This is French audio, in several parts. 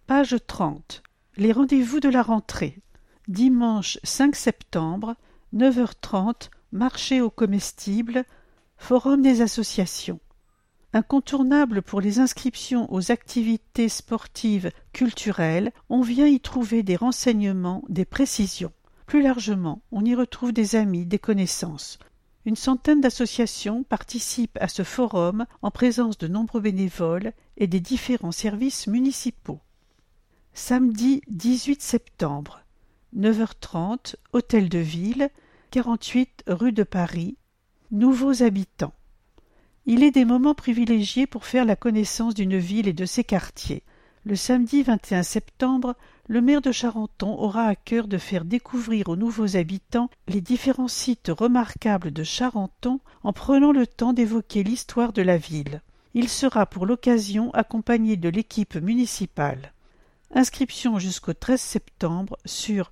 Page 30. Les rendez-vous de la rentrée. Dimanche 5 septembre, 9h30, marché aux comestibles, forum des associations. Incontournable pour les inscriptions aux activités sportives culturelles, on vient y trouver des renseignements, des précisions. Plus largement, on y retrouve des amis, des connaissances. Une centaine d'associations participent à ce forum en présence de nombreux bénévoles et des différents services municipaux. Samedi 18 septembre, 9h30, Hôtel de Ville, 48 rue de Paris, nouveaux habitants. Il est des moments privilégiés pour faire la connaissance d'une ville et de ses quartiers. Le samedi 21 septembre, le maire de Charenton aura à cœur de faire découvrir aux nouveaux habitants les différents sites remarquables de Charenton en prenant le temps d'évoquer l'histoire de la ville. Il sera pour l'occasion accompagné de l'équipe municipale. Inscription jusqu'au 13 septembre sur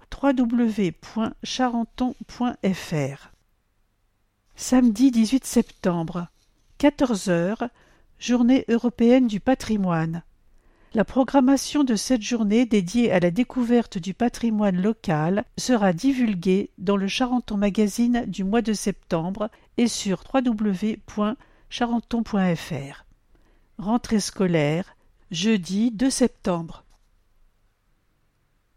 www.charenton.fr. Samedi 18 septembre, 14h, Journée européenne du patrimoine. La programmation de cette journée dédiée à la découverte du patrimoine local sera divulguée dans le Charenton Magazine du mois de septembre et sur www.charenton.fr. Rentrée scolaire, jeudi 2 septembre.